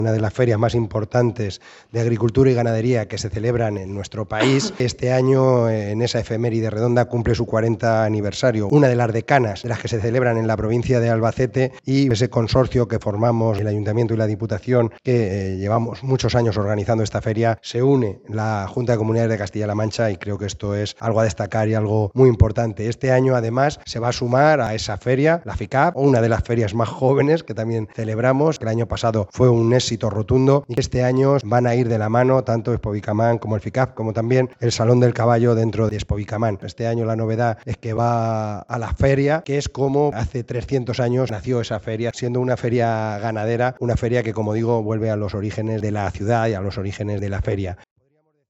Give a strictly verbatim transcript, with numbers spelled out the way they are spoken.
una de las ferias más importantes de agricultura y ganadería que se celebran en nuestro país. Este año, en esa efeméride redonda, cumple su cuarenta aniversario, una de las decanas de las que se celebran en la provincia de Albacete, y ese consorcio que formamos el Ayuntamiento y la Diputación, que eh, llevamos muchos años organizando esta feria, se une la Junta de Comunidades de Castilla-La Mancha, y creo que esto es algo a destacar y algo muy importante. Este año, además, se va a sumar a esa feria la FICAP, una de las ferias más jóvenes que también celebramos. El año pasado fue un éxito rotundo, y este año van a ir de la mano tanto Expobicamán como el FICAP, como también el Salón del Caballo dentro de Expobicamán. Este año la novedad es que va a la feria, que es como hace trescientos años nació esa feria, siendo una feria ganadera, una feria que, como digo, vuelve a los orígenes de la ciudad y a los orígenes de la feria.